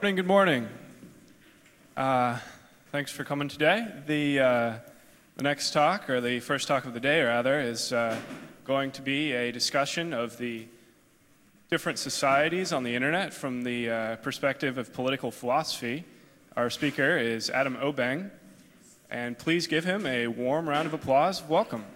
afternoon, good morning. Thanks for coming today. The next talk, or the first talk of the day rather, is going to be a discussion of the different societies on the internet from the perspective of political philosophy. Our speaker is Adam Obeng, and please give him a warm round of applause. Welcome.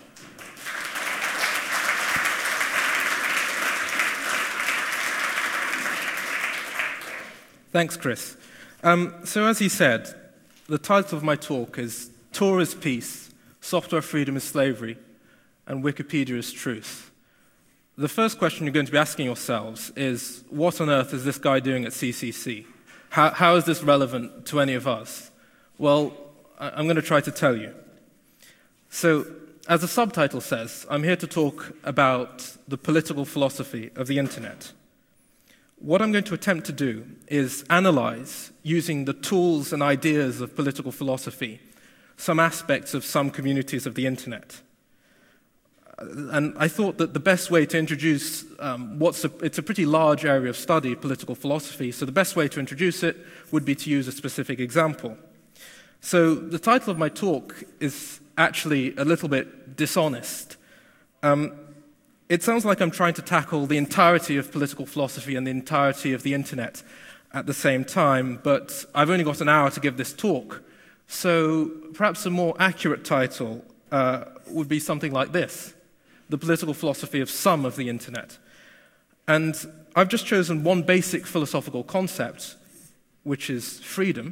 Thanks, Chris. So as he said, the title of my talk is Tor is Peace, Software Freedom is Slavery, and Wikipedia is Truth. The first question you're going to be asking yourselves is, what on earth is this guy doing at CCC? How is this relevant to any of us? Well, I'm going to try to tell you. So, as the subtitle says, I'm here to talk about the political philosophy of the internet. What I'm going to attempt to do is analyze, using the tools and ideas of political philosophy, some aspects of some communities of the internet. And I thought that the best way to introduce it's a pretty large area of study, political philosophy, so the best way to introduce it would be to use a specific example. So the title of my talk is actually a little bit dishonest. It sounds like I'm trying to tackle the entirety of political philosophy and the entirety of the internet at the same time, but I've only got an hour to give this talk. So perhaps a more accurate title would be something like this: The Political Philosophy of Some of the Internet. And I've just chosen one basic philosophical concept, which is freedom.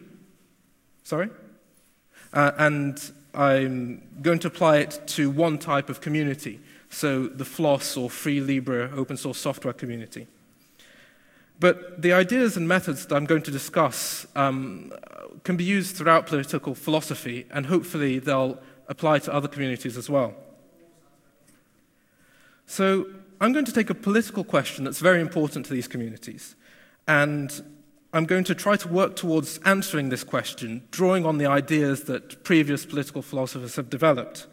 And I'm going to apply it to one type of community, so the FLOSS or Free Libre open source software community. But the ideas and methods that I'm going to discuss can be used throughout political philosophy, and hopefully they'll apply to other communities as well. So I'm going to take a political question that's very important to these communities, and I'm going to try to work towards answering this question, drawing on the ideas that previous political philosophers have developed.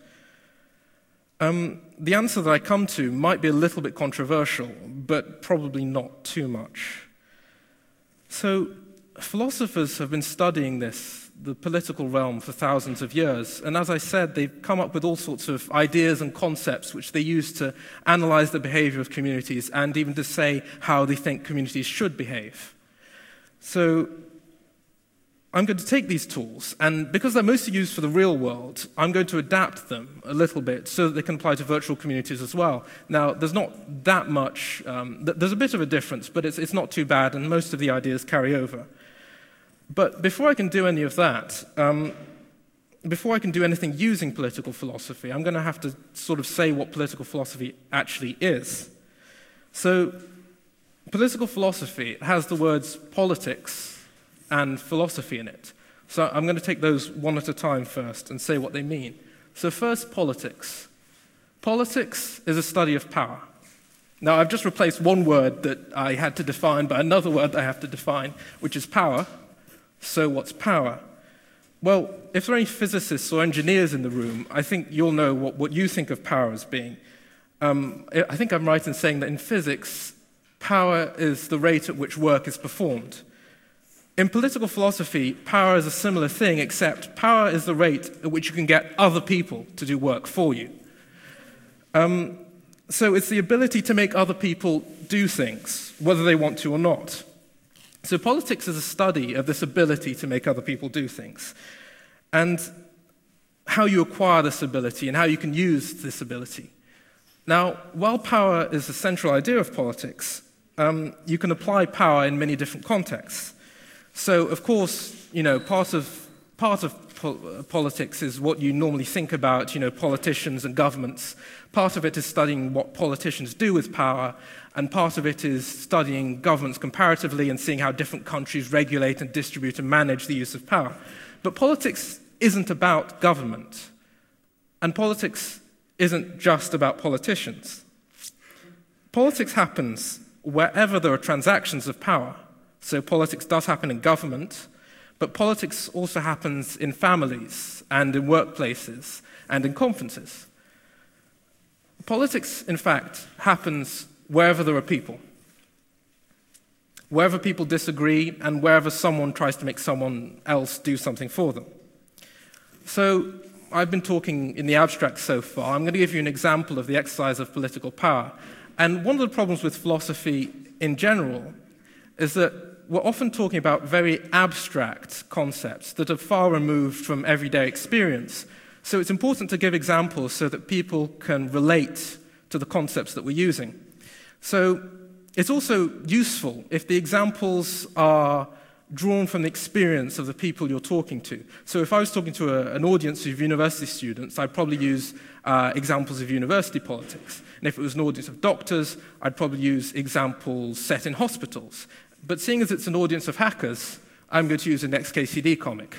The answer that I come to might be a little bit controversial, but probably not too much. So, philosophers have been studying the political realm, for thousands of years, and as I said, they've come up with all sorts of ideas and concepts which they use to analyze the behavior of communities and even to say how they think communities should behave. So, I'm going to take these tools, and because they're mostly used for the real world, I'm going to adapt them a little bit so that they can apply to virtual communities as well. Now, there's not that much, there's a bit of a difference, but it's not too bad, and most of the ideas carry over. But before I can do any of that, before I can do anything using political philosophy, I'm going to have to sort of say what political philosophy actually is. So, political philosophy has the words politics and philosophy in it. So I'm going to take those one at a time first and say what they mean. So first, politics. Politics is a study of power. Now, I've just replaced one word that I had to define by another word that I have to define, which is power. So what's power? Well, if there are any physicists or engineers in the room, I think you'll know what you think of power as being. I think I'm right in saying that in physics, power is the rate at which work is performed. In political philosophy, power is a similar thing, except power is the rate at which you can get other people to do work for you. So it's the ability to make other people do things, whether they want to or not. So politics is a study of this ability to make other people do things, and how you acquire this ability and how you can use this ability. Now, while power is the central idea of politics, you can apply power in many different contexts. So, of course, part of politics is what you normally think about, politicians and governments. Part of it is studying what politicians do with power, and part of it is studying governments comparatively and seeing how different countries regulate and distribute and manage the use of power. But politics isn't about government, and politics isn't just about politicians. Politics happens wherever there are transactions of power. So politics does happen in government, but politics also happens in families and in workplaces and in conferences. Politics, in fact, happens wherever there are people. wherever people disagree and wherever someone tries to make someone else do something for them. So I've been talking in the abstract so far. I'm going to give you an example of the exercise of political power. And one of the problems with philosophy in general is that we're often talking about very abstract concepts that are far removed from everyday experience. So it's important to give examples so that people can relate to the concepts that we're using. So it's also useful if the examples are drawn from the experience of the people you're talking to. So if I was talking to an audience of university students, I'd probably use examples of university politics. And if it was an audience of doctors, I'd probably use examples set in hospitals. But seeing as it's an audience of hackers, I'm going to use an XKCD comic.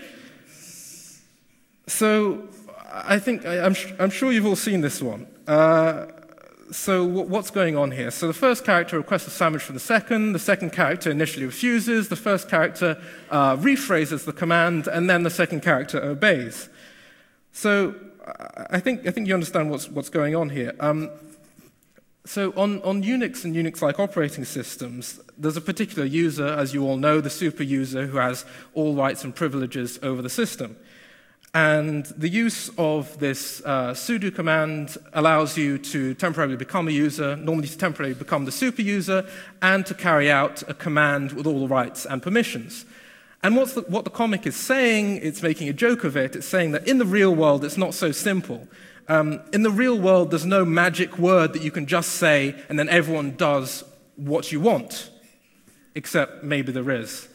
So I'm sure you've all seen this one. So what's going on here? So the first character requests a sandwich from the second character initially refuses, the first character rephrases the command, and then the second character obeys. So I think you understand what's going on here. So on Unix and Unix-like operating systems, there's a particular user, as you all know, the super user, who has all rights and privileges over the system. And the use of this sudo command allows you to temporarily become a user, normally to temporarily become the super user, and to carry out a command with all the rights and permissions. And what the comic is saying, it's making a joke of it, it's saying that in the real world it's not so simple. In the real world there's no magic word that you can just say and then everyone does what you want. Except maybe there is.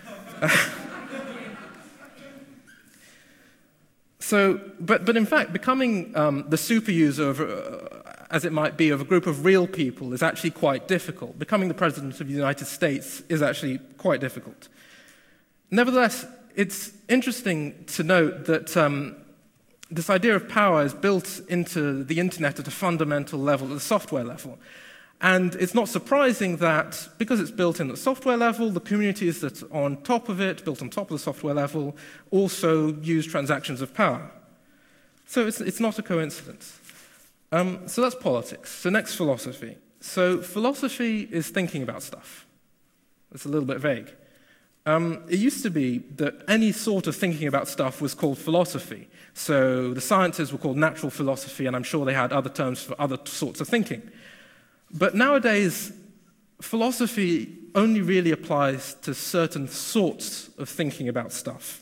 But in fact, becoming the super user, as it might be, of a group of real people is actually quite difficult. Becoming the President of the United States is actually quite difficult. Nevertheless, it's interesting to note that this idea of power is built into the Internet at a fundamental level, at the software level. And it's not surprising that, because it's built in at the software level, the communities that are on top of it, built on top of the software level, also use transactions of power. So it's not a coincidence. So that's politics. So next, philosophy. So philosophy is thinking about stuff. It's a little bit vague. It used to be that any sort of thinking about stuff was called philosophy. So the sciences were called natural philosophy, and I'm sure they had other terms for other sorts of thinking. But nowadays, philosophy only really applies to certain sorts of thinking about stuff.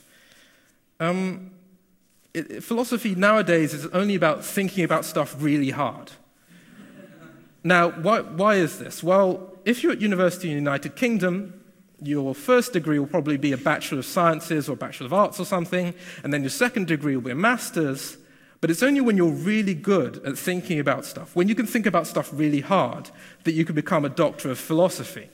Philosophy nowadays is only about thinking about stuff really hard. Now, why is this? Well, if you're at university in the United Kingdom, your first degree will probably be a Bachelor of Sciences or a Bachelor of Arts or something, and then your second degree will be a Master's. But it's only when you're really good at thinking about stuff, when you can think about stuff really hard, that you can become a doctor of philosophy.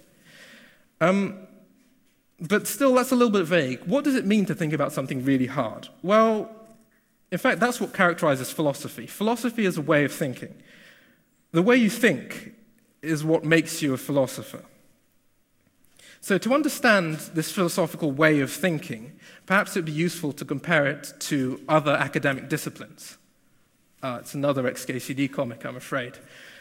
But still, that's a little bit vague. What does it mean to think about something really hard? Well, in fact, that's what characterizes philosophy. Philosophy is a way of thinking. The way you think is what makes you a philosopher. So to understand this philosophical way of thinking, perhaps it would be useful to compare it to other academic disciplines. It's another XKCD comic, I'm afraid.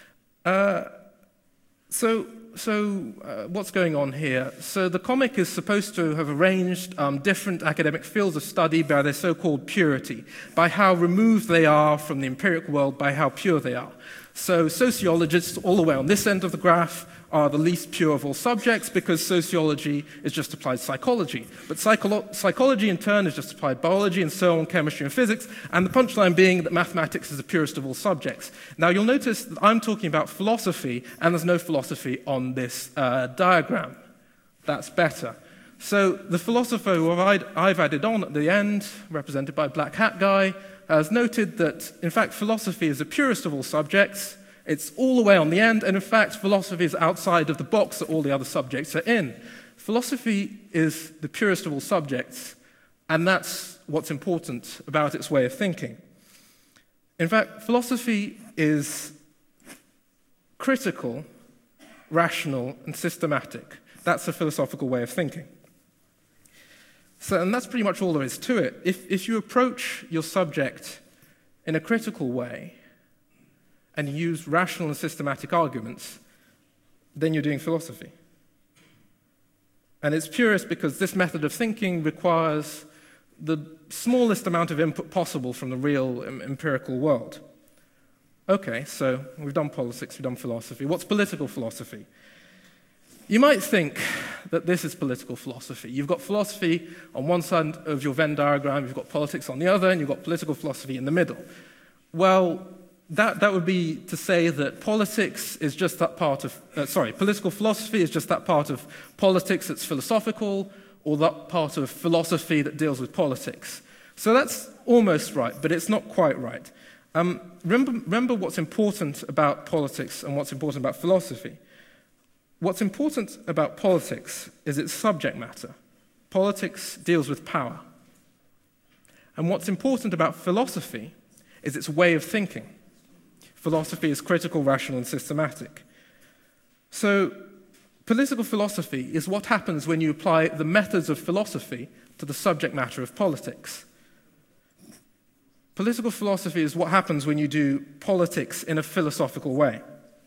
So what's going on here? So the comic is supposed to have arranged different academic fields of study by their so-called purity, by how removed they are from the empirical world, by how pure they are. So sociologists, all the way on this end of the graph, are the least pure of all subjects because sociology is just applied psychology. But psychology, in turn, is just applied biology, and so on, chemistry and physics, and the punchline being that mathematics is the purest of all subjects. Now, you'll notice that I'm talking about philosophy, and there's no philosophy on this diagram. That's better. So the philosopher who I've added on at the end, represented by Black Hat Guy, has noted that, in fact, philosophy is the purest of all subjects. It's all the way on the end, and in fact, philosophy is outside of the box that all the other subjects are in. Philosophy is the purest of all subjects, and that's what's important about its way of thinking. In fact, philosophy is critical, rational, and systematic. That's a philosophical way of thinking. And that's pretty much all there is to it. If you approach your subject in a critical way, and use rational and systematic arguments, then you're doing philosophy. And it's purist because this method of thinking requires the smallest amount of input possible from the real empirical world. Okay, so we've done politics, we've done philosophy. What's political philosophy? You might think that this is political philosophy. You've got philosophy on one side of your Venn diagram, you've got politics on the other, and you've got political philosophy in the middle. Well, that would be to say that politics is just that part of, political philosophy is just that part of politics that's philosophical, or that part of philosophy that deals with politics. So that's almost right, but it's not quite right. Remember what's important about politics and what's important about philosophy. What's important about politics is its subject matter. Politics deals with power. And what's important about philosophy is its way of thinking. Philosophy is critical, rational, and systematic. So, political philosophy is what happens when you apply the methods of philosophy to the subject matter of politics. Political philosophy is what happens when you do politics in a philosophical way.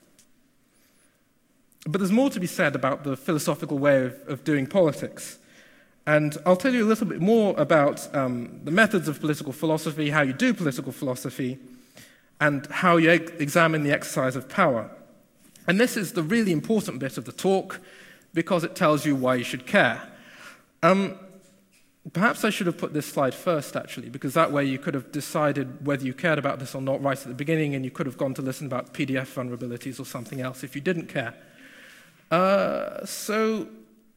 But there's more to be said about the philosophical way of doing politics. And I'll tell you a little bit more about the methods of political philosophy, how you do political philosophy, and how you examine the exercise of power. And this is the really important bit of the talk, because it tells you why you should care. Perhaps I should have put this slide first, actually, because that way you could have decided whether you cared about this or not right at the beginning, and you could have gone to listen about PDF vulnerabilities or something else if you didn't care. So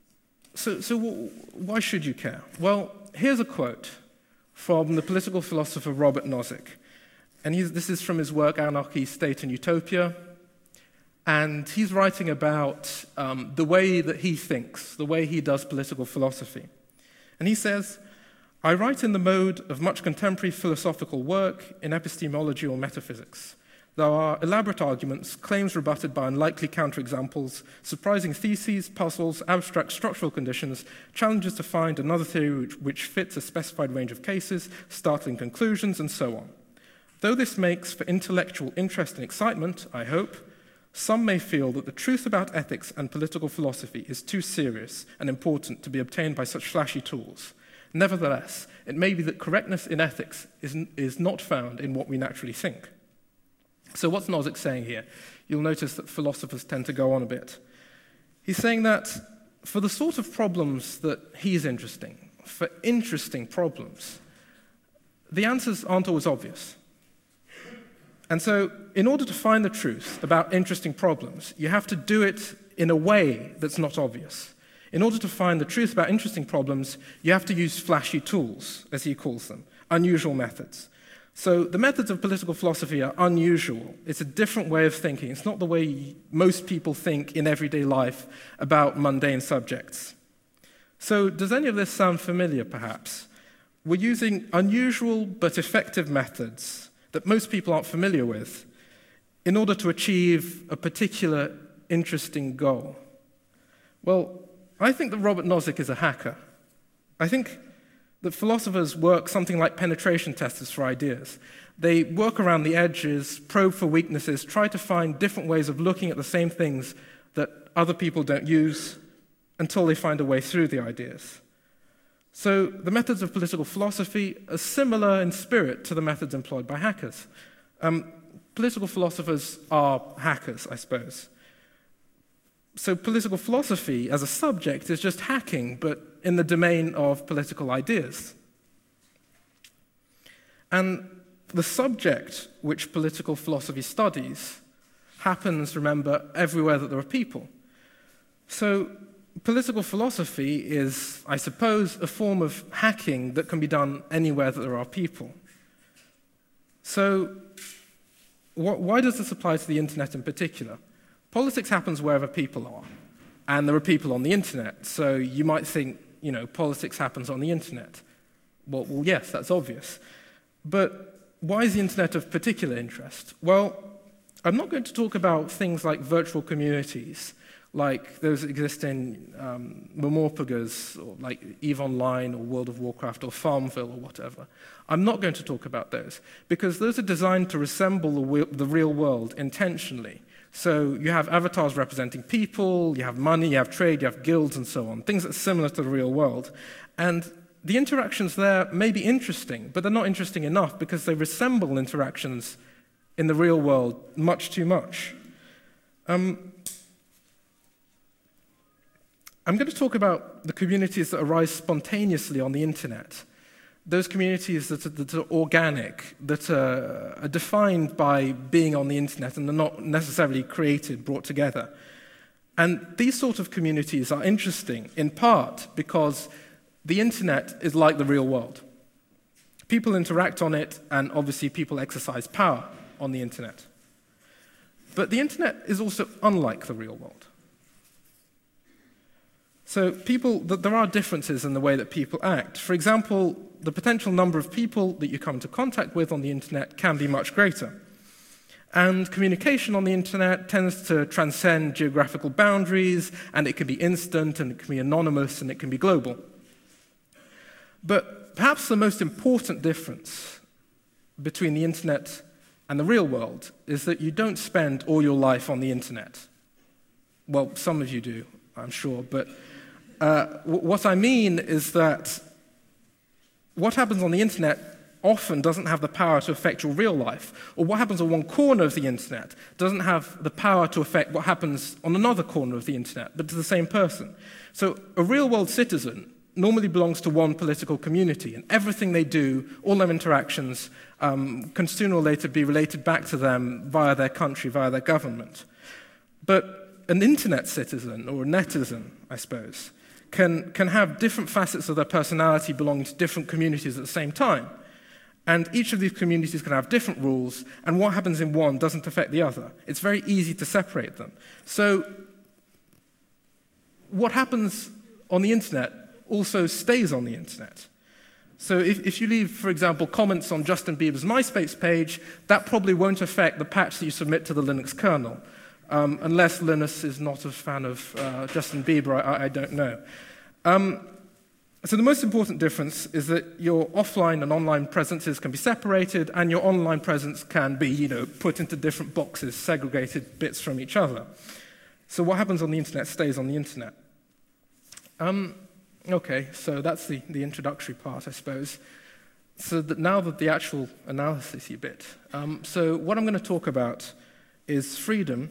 why should you care? Well, here's a quote from the political philosopher Robert Nozick. And this is from his work, Anarchy, State, and Utopia. And he's writing about the way that he thinks, the way he does political philosophy. And he says, "I write in the mode of much contemporary philosophical work in epistemology or metaphysics. There are elaborate arguments, claims rebutted by unlikely counterexamples, surprising theses, puzzles, abstract structural conditions, challenges to find another theory which fits a specified range of cases, startling conclusions, and so on. Though this makes for intellectual interest and excitement, I hope, some may feel that the truth about ethics and political philosophy is too serious and important to be obtained by such flashy tools. Nevertheless, it may be that correctness in ethics is not found in what we naturally think." So what's Nozick saying here? You'll notice that philosophers tend to go on a bit. He's saying that for the sort of problems that he's for interesting problems, the answers aren't always obvious. And so in order to find the truth about interesting problems, you have to do it in a way that's not obvious. In order to find the truth about interesting problems, you have to use flashy tools, as he calls them, unusual methods. So the methods of political philosophy are unusual. It's a different way of thinking. It's not the way most people think in everyday life about mundane subjects. So does any of this sound familiar, perhaps? We're using unusual but effective methods that most people aren't familiar with in order to achieve a particular interesting goal. Well, I think that Robert Nozick is a hacker. I think that philosophers work something like penetration testers for ideas. They work around the edges, probe for weaknesses, try to find different ways of looking at the same things that other people don't use until they find a way through the ideas. So the methods of political philosophy are similar in spirit to the methods employed by hackers. Political philosophers are hackers, I suppose. So political philosophy as a subject is just hacking, but in the domain of political ideas. And the subject which political philosophy studies happens, remember, everywhere that there are people. So political philosophy is, I suppose, a form of hacking that can be done anywhere that there are people. So why does this apply to the internet in particular? Politics happens wherever people are, and there are people on the internet. So you might think, politics happens on the internet. Well, yes, that's obvious. But why is the internet of particular interest? Well, I'm not going to talk about things like virtual communities, like those that exist in Memorpagas, or like EVE Online, or World of Warcraft, or Farmville, or whatever. I'm not going to talk about those, because those are designed to resemble the real world intentionally. So you have avatars representing people, you have money, you have trade, you have guilds, and so on, things that are similar to the real world. And the interactions there may be interesting, but they're not interesting enough because they resemble interactions in the real world much too much. I'm going to talk about the communities that arise spontaneously on the internet. Those communities that are organic, that are defined by being on the internet and are not necessarily created, brought together. And these sort of communities are interesting, in part because the internet is like the real world. People interact on it, and obviously people exercise power on the internet. But the internet is also unlike the real world. So there are differences in the way that people act. For example, the potential number of people that you come into contact with on the internet can be much greater. And communication on the internet tends to transcend geographical boundaries, and it can be instant, and it can be anonymous, and it can be global. But perhaps the most important difference between the internet and the real world is that you don't spend all your life on the internet. Well, some of you do, I'm sure, but what I mean is that what happens on the internet often doesn't have the power to affect your real life, or what happens on one corner of the internet doesn't have the power to affect what happens on another corner of the internet, but to the same person. So a real-world citizen normally belongs to one political community, and everything they do, all their interactions, can sooner or later be related back to them via their country, via their government. But an internet citizen, or a netizen, I suppose, can have different facets of their personality belonging to different communities at the same time. And each of these communities can have different rules, and what happens in one doesn't affect the other. It's very easy to separate them. So what happens on the internet also stays on the internet. So if you leave, for example, comments on Justin Bieber's MySpace page, that probably won't affect the patch that you submit to the Linux kernel. Unless Linus is not a fan of Justin Bieber, I don't know. So the most important difference is that your offline and online presences can be separated, and your online presence can be, put into different boxes, segregated bits from each other. So what happens on the internet stays on the internet. Okay, so that's the introductory part, I suppose. So now that the actual analysis bit. So what I'm going to talk about is freedom,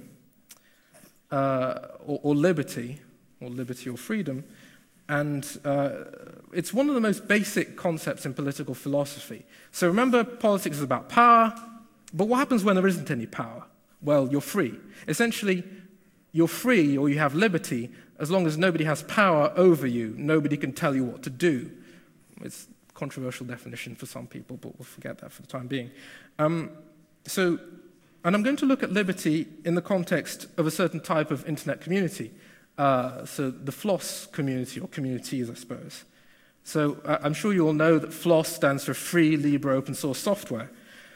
or liberty or freedom, and it's one of the most basic concepts in political philosophy. So remember, politics is about power, but what happens when there isn't any power? Well, you're free. Essentially, you're free, or you have liberty, as long as nobody has power over you. Nobody can tell you what to do. It's a controversial definition for some people, but we'll forget that for the time being. And I'm going to look at liberty in the context of a certain type of internet community. So the FLOSS community, or communities, I suppose. So I'm sure you all know that FLOSS stands for Free, Libre, Open Source Software.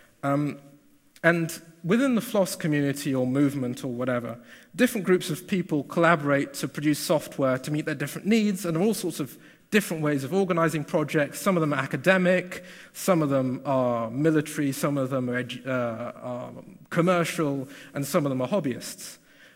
And within the FLOSS community or movement or whatever, different groups of people collaborate to produce software to meet their different needs, and there are all sorts of different ways of organizing projects. Some of them are academic, some of them are military, some of them are commercial, and some of them are hobbyists.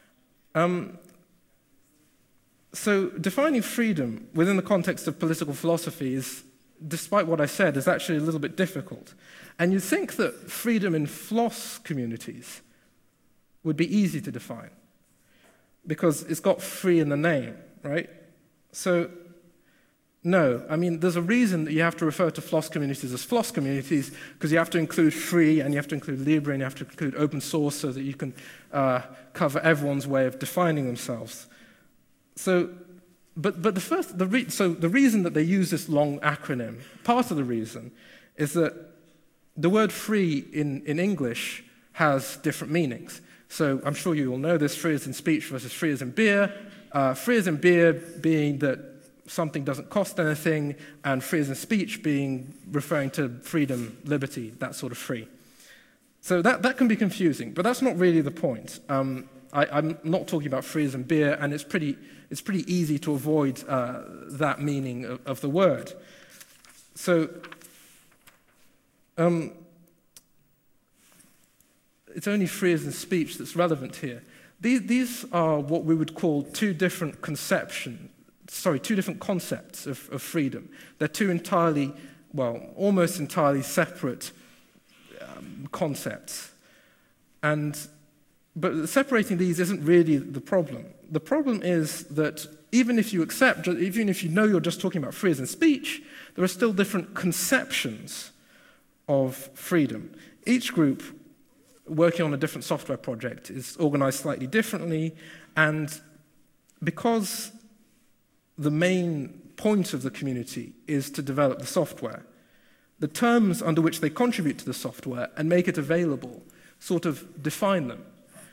So defining freedom within the context of political philosophy is, despite what I said, is actually a little bit difficult. And you'd think that freedom in FLOSS communities would be easy to define, because it's got free in the name, right? So no, I mean, there's a reason that you have to refer to FLOSS communities as FLOSS communities, because you have to include free, and you have to include Libre, and you have to include open source so that you can cover everyone's way of defining themselves. So, but the reason that they use this long acronym, part of the reason, is that the word free in English has different meanings. So I'm sure you all know this: free as in speech versus free as in beer. Free as in beer being that something doesn't cost anything, and free as in speech being referring to freedom, liberty, that sort of free. So that can be confusing, but that's not really the point. I'm not talking about free as in beer, and it's pretty easy to avoid that meaning of the word. So it's only free as in speech that's relevant here. These are what we would call two different concepts of freedom. They're two entirely, well, almost entirely separate concepts. But separating these isn't really the problem. The problem is that even if you know you're just talking about freedom of speech, there are still different conceptions of freedom. Each group working on a different software project is organized slightly differently, and because the main point of the community is to develop the software, the terms under which they contribute to the software and make it available sort of define them.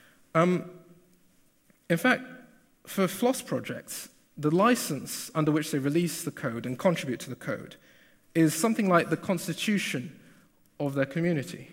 In fact, for FLOSS projects, the license under which they release the code and contribute to the code is something like the constitution of their community.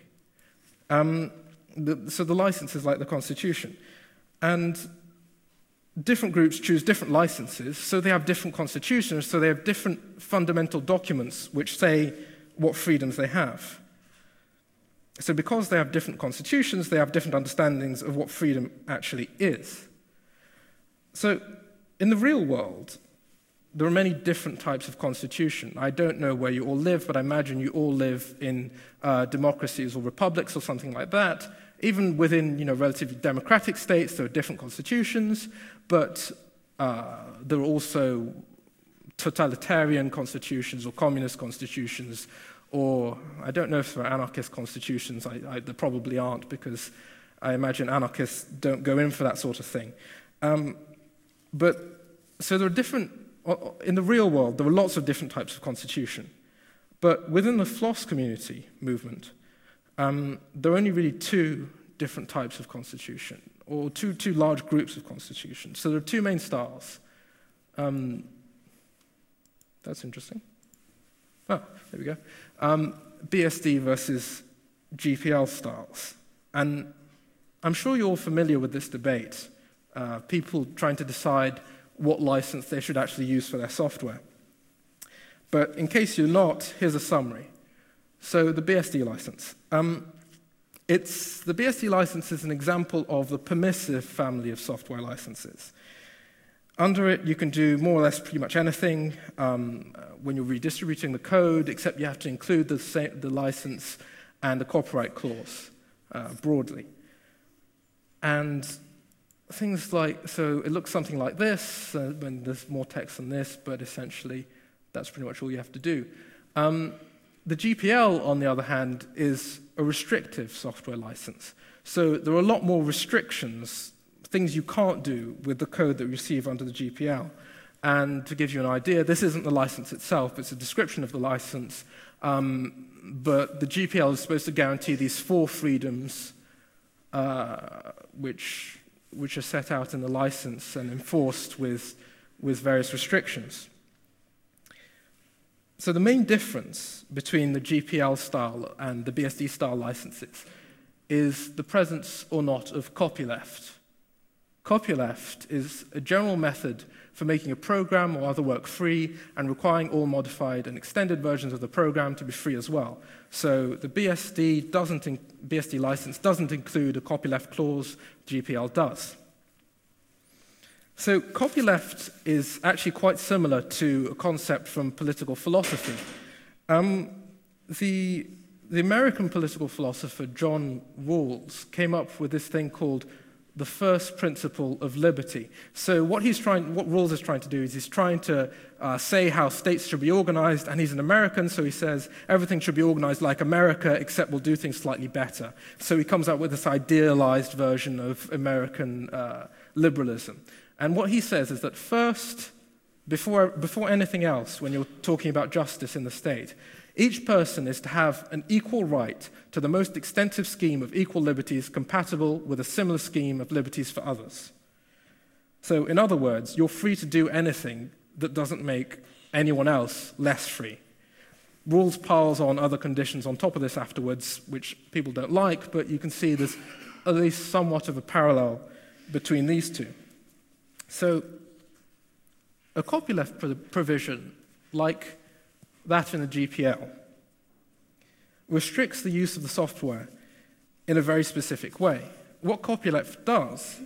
So the license is like the constitution. And different groups choose different licenses, so they have different constitutions, so they have different fundamental documents which say what freedoms they have. So because they have different constitutions, they have different understandings of what freedom actually is. So in the real world, there are many different types of constitution. I don't know where you all live, but I imagine you all live in democracies or republics or something like that. Even within, relatively democratic states, there are different constitutions, but there are also totalitarian constitutions or communist constitutions, or I don't know if there are anarchist constitutions. There probably aren't, because I imagine anarchists don't go in for that sort of thing. So there are different. In the real world, there are lots of different types of constitution. But within the FLOSS community movement, there are only really two different types of constitution, or two large groups of constitution. So there are two main styles. That's interesting. Oh, there we go. BSD versus GPL styles. And I'm sure you're all familiar with this debate. People trying to decide what license they should actually use for their software. But in case you're not, here's a summary. So the BSD license. The BSD license is an example of the permissive family of software licenses. Under it, you can do more or less pretty much anything when you're redistributing the code, except you have to include the license and the copyright clause broadly. And things like, so it looks something like this, when there's more text than this, but essentially that's pretty much all you have to do. The GPL, on the other hand, is a restrictive software license. So there are a lot more restrictions, things you can't do with the code that you receive under the GPL. And to give you an idea, this isn't the license itself, it's a description of the license, but the GPL is supposed to guarantee these 4 freedoms which are set out in the license and enforced with various restrictions. So the main difference between the GPL style and the BSD style licenses is the presence or not of copyleft. Copyleft is a general method for making a program or other work free and requiring all modified and extended versions of the program to be free as well. So the BSD license doesn't include a copyleft clause, GPL does. So copyleft is actually quite similar to a concept from political philosophy. The American political philosopher John Rawls came up with this thing called the first principle of liberty. So what Rawls is trying to do is he's trying to say how states should be organized, and he's an American, so he says everything should be organized like America, except we'll do things slightly better. So he comes up with this idealized version of American liberalism. And what he says is that first, before anything else, when you're talking about justice in the state, each person is to have an equal right to the most extensive scheme of equal liberties compatible with a similar scheme of liberties for others. So, in other words, you're free to do anything that doesn't make anyone else less free. Rawls piles on other conditions on top of this afterwards, which people don't like, but you can see there's at least somewhat of a parallel between these two. So, a copyleft provision, like that in the GPL, restricts the use of the software in a very specific way. What copyleft does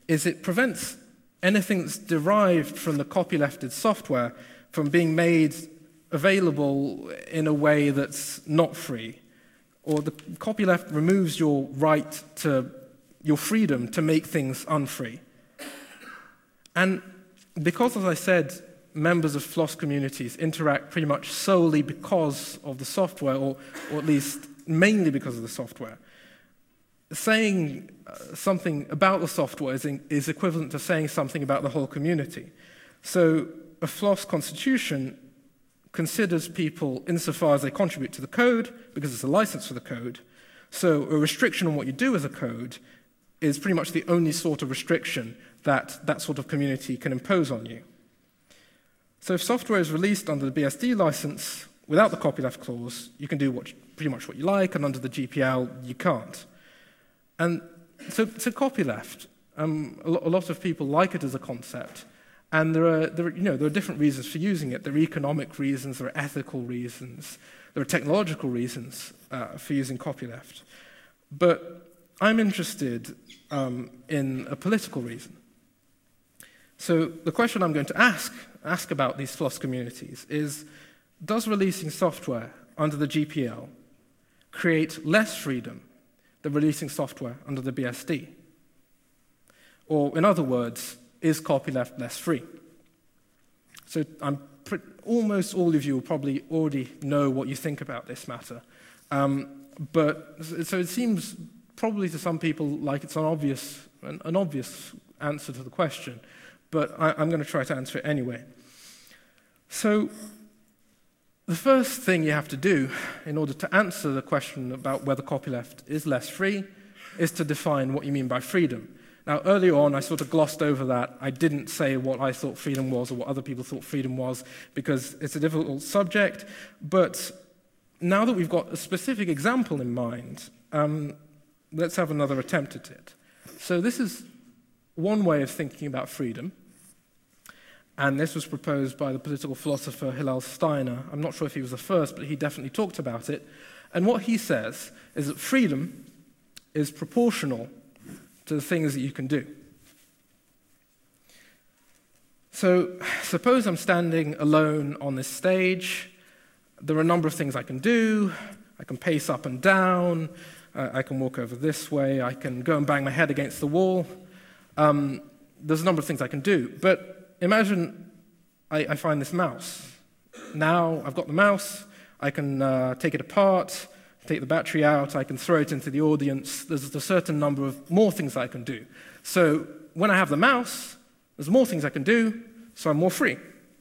is it prevents anything that's derived from the copylefted software from being made available in a way that's not free. Or the copyleft removes your right to, your freedom to make things unfree. And because, as I said, members of FLOSS communities interact pretty much solely because of the software, or at least mainly because of the software, saying something about the software is equivalent to saying something about the whole community. So a FLOSS constitution considers people insofar as they contribute to the code, because it's a license for the code. So a restriction on what you do with a code is pretty much the only sort of restriction that that sort of community can impose on you. So if software is released under the BSD license without the copyleft clause, you can do pretty much what you like, and under the GPL, you can't. And so copyleft, a lot of people like it as a concept, and there are different reasons for using it. There are economic reasons, there are ethical reasons, there are technological reasons for using copyleft. But I'm interested in a political reason. So the question I'm going to ask about these FLOSS communities is, does releasing software under the GPL create less freedom than releasing software under the BSD? Or, in other words, is copyleft less free? So almost all of you will probably already know what you think about this matter. So it seems probably to some people like it's an obvious answer to the question, but I'm going to try to answer it anyway. So the first thing you have to do in order to answer the question about whether copyleft is less free is to define what you mean by freedom. Now, earlier on, I sort of glossed over that. I didn't say what I thought freedom was or what other people thought freedom was because it's a difficult subject. But now that we've got a specific example in mind, let's have another attempt at it. So this is one way of thinking about freedom. And this was proposed by the political philosopher Hillel Steiner. I'm not sure if he was the first, but he definitely talked about it. And what he says is that freedom is proportional to the things that you can do. So suppose I'm standing alone on this stage. There are a number of things I can do. I can pace up and down. I can walk over this way. I can go and bang my head against the wall. There's a number of things I can do. But imagine I find this mouse. Now I've got the mouse. I can take it apart, take the battery out, I can throw it into the audience. There's a certain number of more things I can do. So when I have the mouse, there's more things I can do, so I'm more free.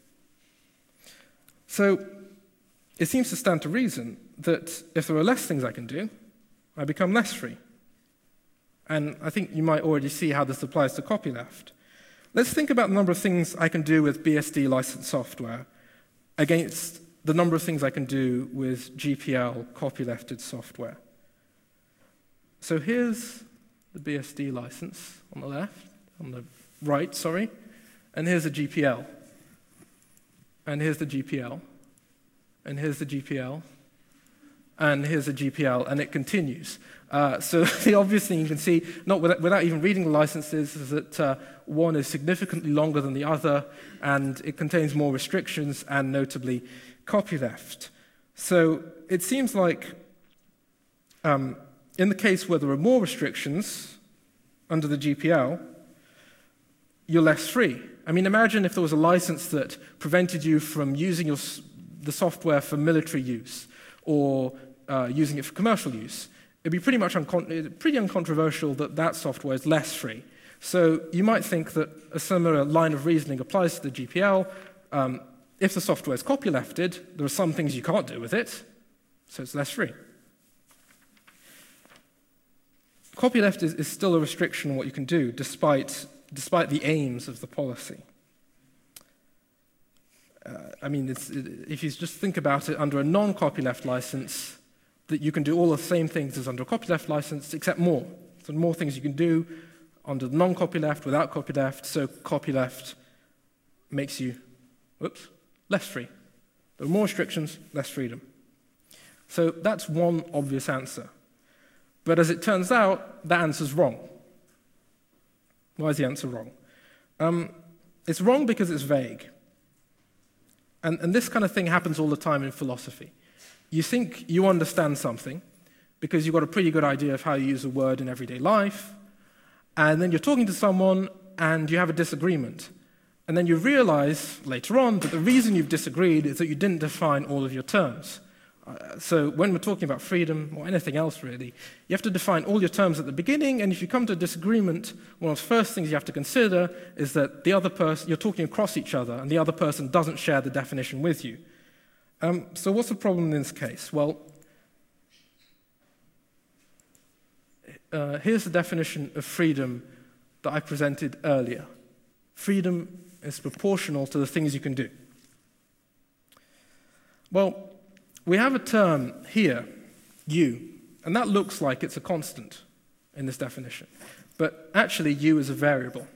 So it seems to stand to reason that if there are less things I can do, I become less free. And I think you might already see how this applies to copyleft. Let's think about the number of things I can do with BSD licensed software against the number of things I can do with GPL copylefted software. So here's the BSD license on the right, and here's the GPL. And here's the GPL. And here's the GPL. And here's the GPL, and it continues. So the obvious thing you can see, not without even reading the licenses, is that one is significantly longer than the other, and it contains more restrictions, and notably copyleft. So it seems like in the case where there are more restrictions under the GPL, you're less free. I mean, imagine if there was a license that prevented you from using the software for military use or using it for commercial use. It'd be pretty uncontroversial that software is less free. So you might think that a similar line of reasoning applies to the GPL. If the software is copylefted, there are some things you can't do with it, so it's less free. Copyleft is still a restriction on what you can do, despite the aims of the policy. If you just think about it under a non-copyleft license, that you can do all the same things as under a copyleft license, except more. So more things you can do under the non-copyleft, without copyleft, so copyleft makes you, less free. There are more restrictions, less freedom. So that's one obvious answer. But as it turns out, that answer's wrong. Why is the answer wrong? It's wrong because it's vague. And this kind of thing happens all the time in philosophy. You think you understand something because you've got a pretty good idea of how you use a word in everyday life, and then you're talking to someone and you have a disagreement. And then you realize later on that the reason you've disagreed is that you didn't define all of your terms. So when we're talking about freedom, or anything else really, you have to define all your terms at the beginning, and if you come to a disagreement, one of the first things you have to consider is that the other person, you're talking across each other, and the other person doesn't share the definition with you. So what's the problem in this case? Well, here's the definition of freedom that I presented earlier. Freedom is proportional to the things you can do. Well, we have a term here, you, and that looks like it's a constant in this definition. But actually, you is a variable.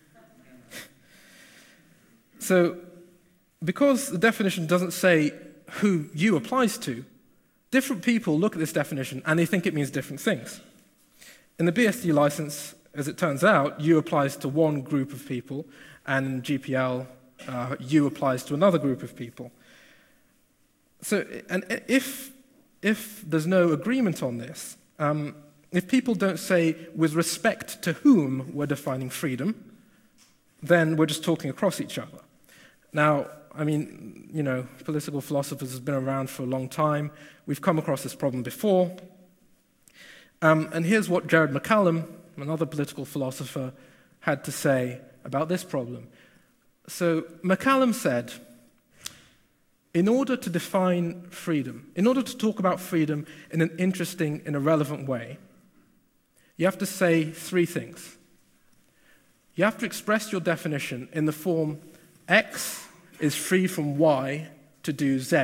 So, because the definition doesn't say who you applies to, different people look at this definition and they think it means different things. In the BSD license, as it turns out, you applies to one group of people, and in GPL, you applies to another group of people. So, and if there's no agreement on this, if people don't say with respect to whom we're defining freedom, then we're just talking across each other. Now, I mean, you know, political philosophers have been around for a long time. We've come across this problem before. And here's what Jared McCallum, another political philosopher, had to say about this problem. So McCallum said, in order to define freedom, in order to talk about freedom in an interesting and a relevant way, you have to say three things. You have to express your definition in the form X is free from Y to do Z,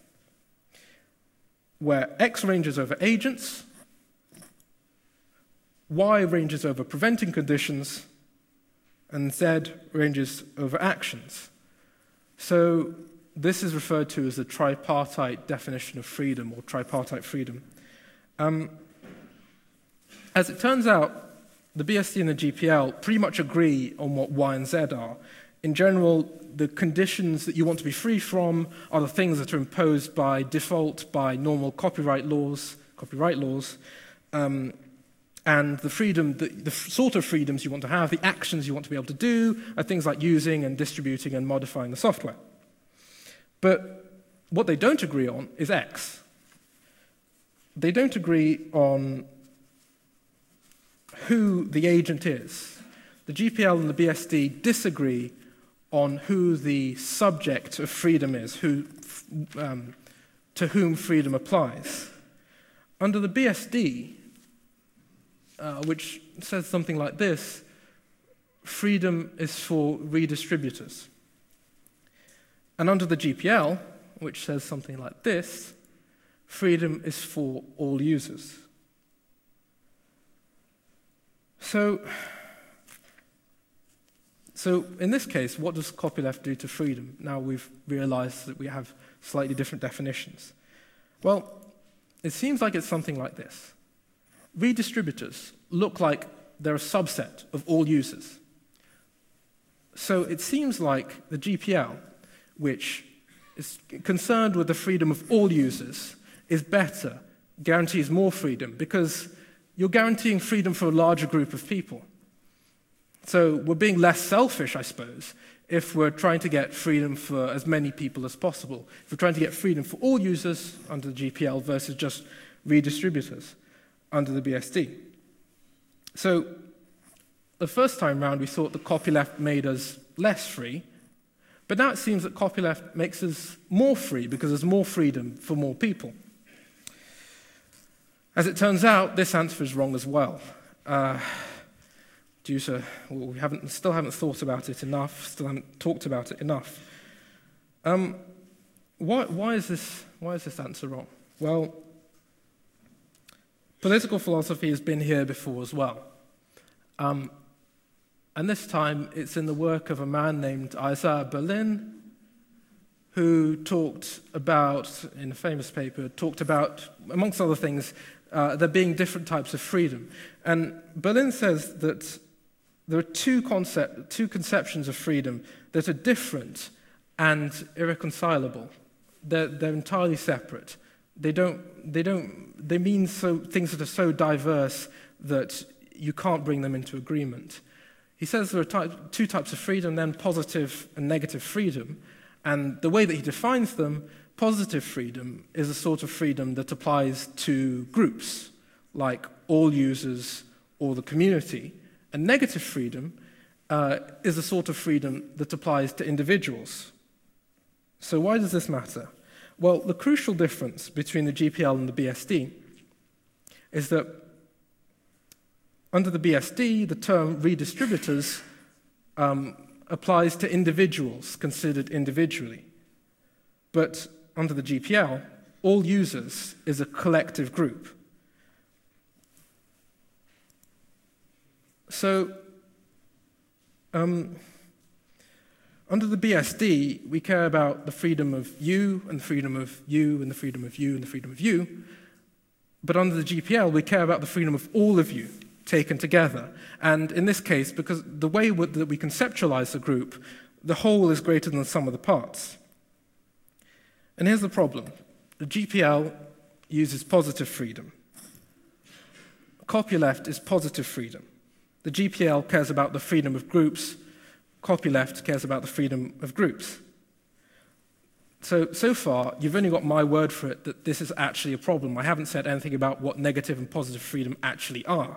where X ranges over agents, Y ranges over preventing conditions, and Z ranges over actions. So this is referred to as the tripartite definition of freedom, or tripartite freedom. As it turns out, the BSD and the GPL pretty much agree on what Y and Z are. In general, the conditions that you want to be free from are the things that are imposed by default by normal copyright laws, and the freedom, the sort of freedoms you want to have, the actions you want to be able to do, are things like using and distributing and modifying the software. But what they don't agree on is X. They don't agree on who the agent is. The GPL and the BSD disagree on who the subject of freedom is, to whom freedom applies. Under the BSD, which says something like this, freedom is for redistributors. And under the GPL, which says something like this, freedom is for all users. So in this case, what does copyleft do to freedom? Now we've realized that we have slightly different definitions. Well, it seems like it's something like this. Redistributors look like they're a subset of all users. So it seems like the GPL, which is concerned with the freedom of all users, is better, guarantees more freedom, because you're guaranteeing freedom for a larger group of people. So we're being less selfish, I suppose, if we're trying to get freedom for as many people as possible. If we're trying to get freedom for all users under the GPL versus just redistributors under the BSD. So the first time round, we thought that copyleft made us less free, but now it seems that copyleft makes us more free because there's more freedom for more people. As it turns out, this answer is wrong as well. We still haven't thought about it enough, still haven't talked about it enough. Why is this answer wrong? Well, political philosophy has been here before as well. And this time it's in the work of a man named Isaiah Berlin, who talked about, in a famous paper, amongst other things, there being different types of freedom. And Berlin says that there are two conceptions of freedom that are different and irreconcilable. They're entirely separate. They mean things that are so diverse that you can't bring them into agreement. He says there are two types of freedom, then positive and negative freedom. And the way that he defines them, positive freedom is a sort of freedom that applies to groups, like all users or the community. And negative freedom is a sort of freedom that applies to individuals. So why does this matter? Well, the crucial difference between the GPL and the BSD is that under the BSD, the term redistributors applies to individuals considered individually. But under the GPL, all users is a collective group. So, under the BSD, we care about the freedom of you, and the freedom of you, and the freedom of you, and the freedom of you. But under the GPL, we care about the freedom of all of you, taken together. And in this case, because the way that we conceptualize the group, the whole is greater than the sum of the parts. And here's the problem. The GPL uses positive freedom. Copyleft is positive freedom. The GPL cares about the freedom of groups. Copyleft cares about the freedom of groups. So far, you've only got my word for it that this is actually a problem. I haven't said anything about what negative and positive freedom actually are.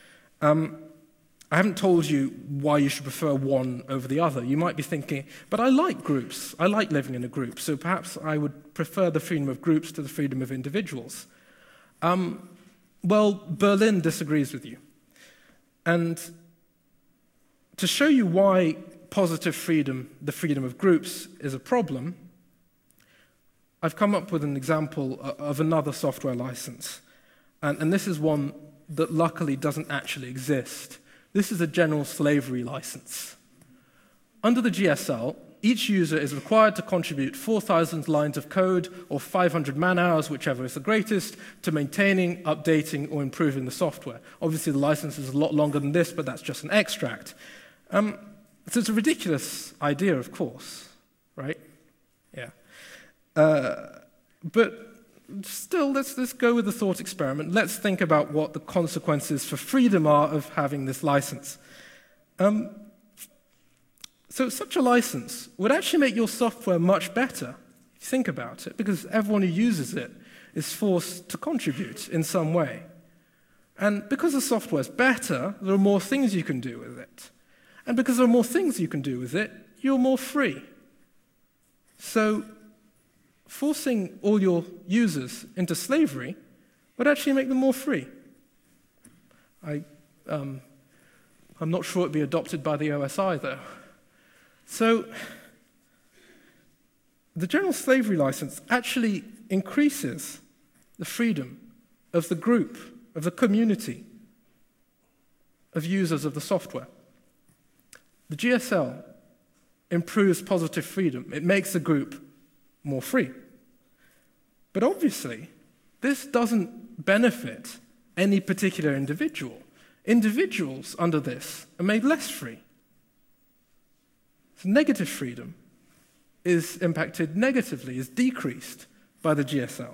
I haven't told you why you should prefer one over the other. You might be thinking, but I like groups. I like living in a group, so perhaps I would prefer the freedom of groups to the freedom of individuals. Well, Berlin disagrees with you. And to show you why positive freedom, the freedom of groups, is a problem, I've come up with an example of another software license. And this is one that luckily doesn't actually exist. This is a general slavery license. Under the GSL, each user is required to contribute 4,000 lines of code or 500 man-hours, whichever is the greatest, to maintaining, updating, or improving the software. Obviously, the license is a lot longer than this, but that's just an extract. So it's a ridiculous idea, of course, right? Yeah. But still, let's go with the thought experiment. Let's think about what the consequences for freedom are of having this license. So such a license would actually make your software much better, if you think about it, because everyone who uses it is forced to contribute in some way. And because the software is better, there are more things you can do with it. And because there are more things you can do with it, you're more free. So forcing all your users into slavery would actually make them more free. I'm not sure it'd be adopted by the OSI, though. So the general slavery license actually increases the freedom of the group, of the community, of users of the software. The GSL improves positive freedom. It makes the group more free. But obviously, this doesn't benefit any particular individual. Individuals under this are made less free. So negative freedom is impacted negatively, is decreased by the GSL.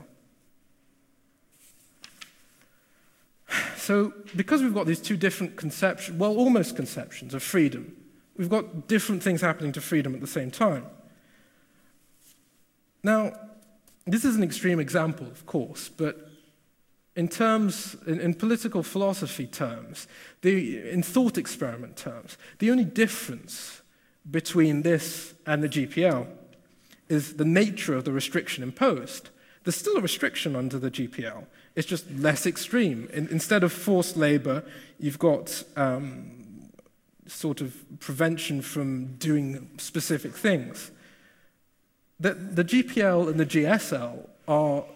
So because we've got these two different conceptions, well, almost conceptions of freedom, we've got different things happening to freedom at the same time. Now, this is an extreme example, of course, but in political philosophy terms, in thought experiment terms, the only difference between this and the GPL is the nature of the restriction imposed. There's still a restriction under the GPL. It's just less extreme. Instead of forced labor, you've got sort of prevention from doing specific things. The GPL and the GSL are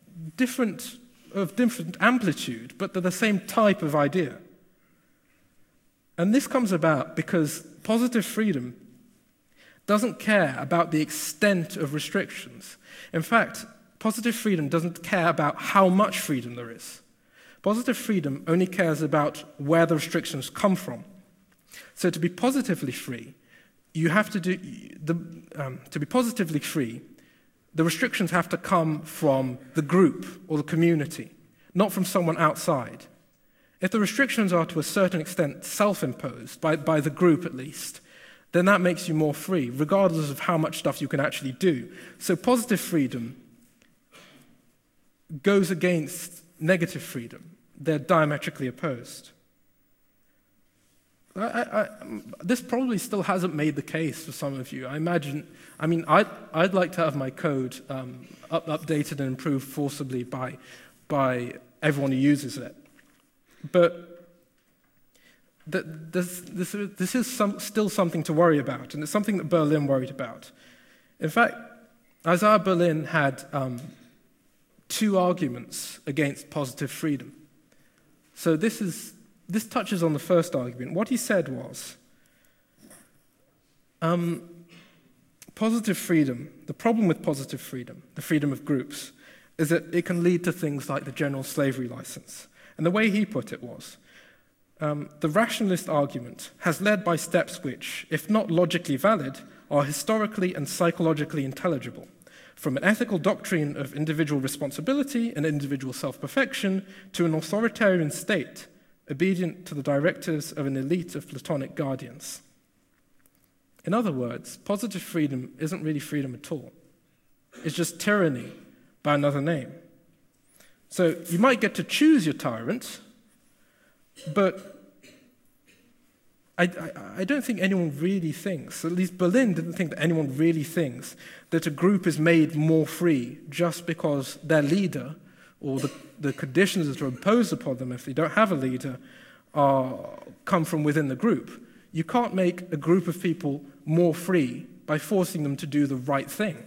of different amplitude, but they're the same type of idea. And this comes about because positive freedom doesn't care about the extent of restrictions. In fact, positive freedom doesn't care about how much freedom there is. Positive freedom only cares about where the restrictions come from. So to be positively free, you have to do to be positively free, the restrictions have to come from the group or the community, not from someone outside. If the restrictions are to a certain extent self-imposed, by the group at least, then that makes you more free, regardless of how much stuff you can actually do. So positive freedom goes against negative freedom. They're diametrically opposed. This probably still hasn't made the case for some of you. I'd like to have my code updated and improved forcibly by everyone who uses it. But this is still something to worry about, and it's something that Berlin worried about. In fact, Isaiah Berlin had 2 arguments against positive freedom. So this touches on the first argument. What he said was, positive freedom, the problem with positive freedom, the freedom of groups, is that it can lead to things like the general slavery license. And the way he put it was, the rationalist argument has led by steps which, if not logically valid, are historically and psychologically intelligible, from an ethical doctrine of individual responsibility and individual self-perfection to an authoritarian state obedient to the directives of an elite of Platonic guardians. In other words, positive freedom isn't really freedom at all. It's just tyranny by another name. So you might get to choose your tyrant, but I don't think anyone really thinks, at least Berlin didn't think that anyone really thinks, that a group is made more free just because their leader or the conditions that are imposed upon them if they don't have a leader come from within the group. You can't make a group of people more free by forcing them to do the right thing.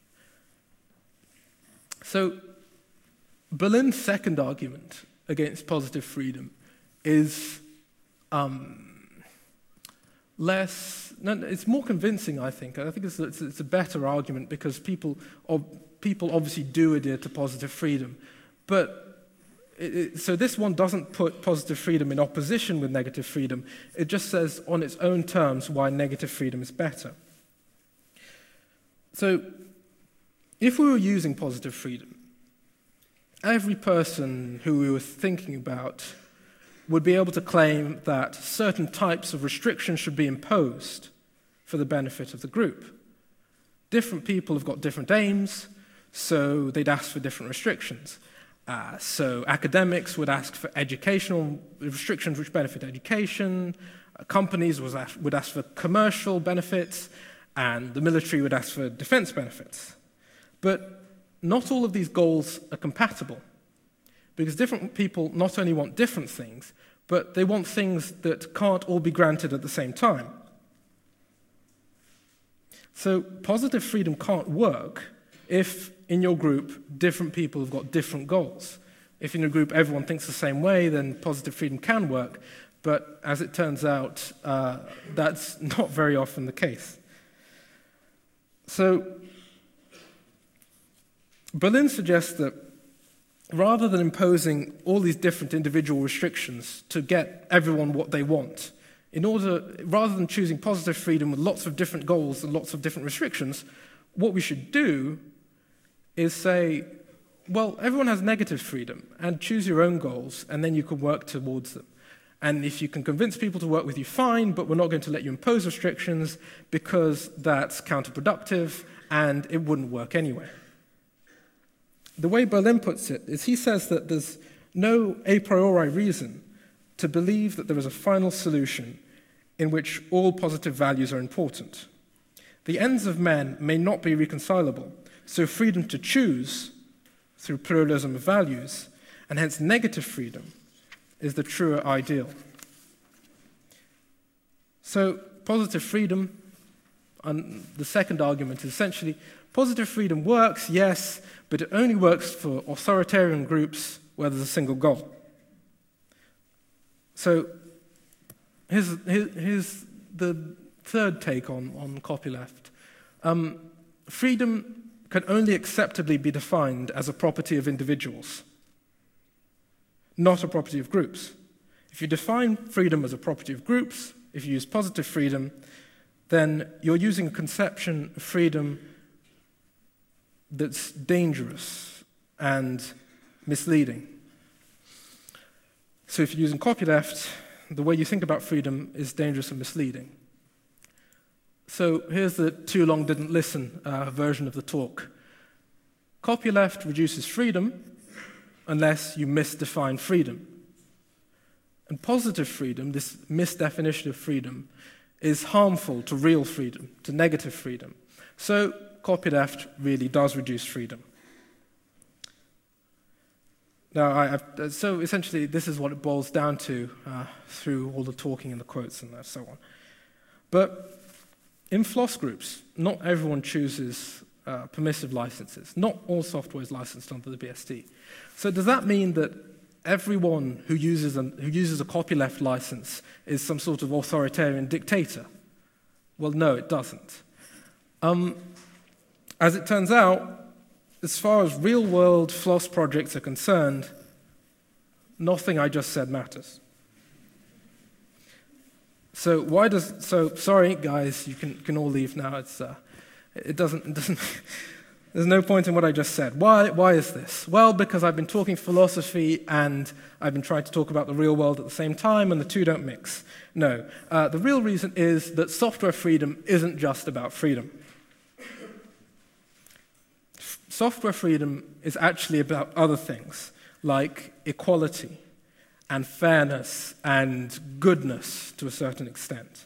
So Berlin's second argument against positive freedom is it's more convincing, I think. I think it's a better argument because people obviously do adhere to positive freedom. But so this one doesn't put positive freedom in opposition with negative freedom. It just says on its own terms why negative freedom is better. So if we were using positive freedom, every person who we were thinking about would be able to claim that certain types of restrictions should be imposed for the benefit of the group. Different people have got different aims, so they'd ask for different restrictions. So academics would ask for educational restrictions which benefit education, companies would ask for commercial benefits, and the military would ask for defense benefits. But not all of these goals are compatible, because different people not only want different things, but they want things that can't all be granted at the same time. So positive freedom can't work if in your group different people have got different goals. If in your group everyone thinks the same way, then positive freedom can work, but as it turns out, that's not very often the case. So Berlin suggests that rather than imposing all these different individual restrictions to get everyone what they want, rather than choosing positive freedom with lots of different goals and lots of different restrictions, what we should do is say, well, everyone has negative freedom, and choose your own goals, and then you can work towards them. And if you can convince people to work with you, fine, but we're not going to let you impose restrictions because that's counterproductive, and it wouldn't work anyway. The way Berlin puts it is he says that there's no a priori reason to believe that there is a final solution in which all positive values are important. The ends of men may not be reconcilable, so freedom to choose through pluralism of values, and hence negative freedom, is the truer ideal. So positive freedom, and the second argument is essentially positive freedom works, yes, but it only works for authoritarian groups where there's a single goal. So here's the third take on copyleft. Freedom can only acceptably be defined as a property of individuals, not a property of groups. If you define freedom as a property of groups, if you use positive freedom, then you're using a conception of freedom that's dangerous and misleading. So if you're using copyleft, the way you think about freedom is dangerous and misleading. So here's the too long didn't listen version of the talk. Copyleft reduces freedom unless you misdefine freedom. And positive freedom, this misdefinition of freedom, is harmful to real freedom, to negative freedom. So copyleft really does reduce freedom. Now, so essentially, this is what it boils down to through all the talking and the quotes and so on. But in FLOSS groups, not everyone chooses permissive licenses. Not all software is licensed under the BSD. So does that mean that everyone who uses a copyleft license is some sort of authoritarian dictator? Well, no, it doesn't. As it turns out, as far as real-world FLOSS projects are concerned, nothing I just said matters. So sorry, guys, you can all leave now. It doesn't. There's no point in what I just said. Why is this? Well, because I've been talking philosophy and I've been trying to talk about the real world at the same time, and the two don't mix. No, the real reason is that software freedom isn't just about freedom. Software freedom is actually about other things, like equality and fairness and goodness to a certain extent.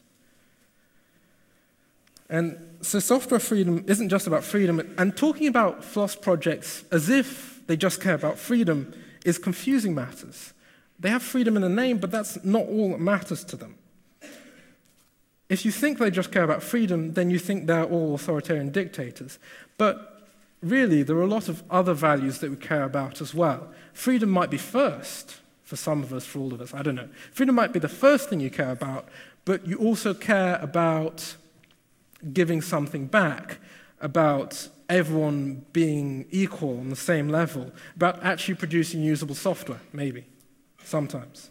And so software freedom isn't just about freedom, and talking about FLOSS projects as if they just care about freedom is confusing matters. They have freedom in the name, but that's not all that matters to them. If you think they just care about freedom, then you think they're all authoritarian dictators. But really, there are a lot of other values that we care about as well. Freedom might be first, for some of us, for all of us, I don't know. Freedom might be the first thing you care about, but you also care about giving something back, about everyone being equal on the same level, about actually producing usable software, maybe, sometimes.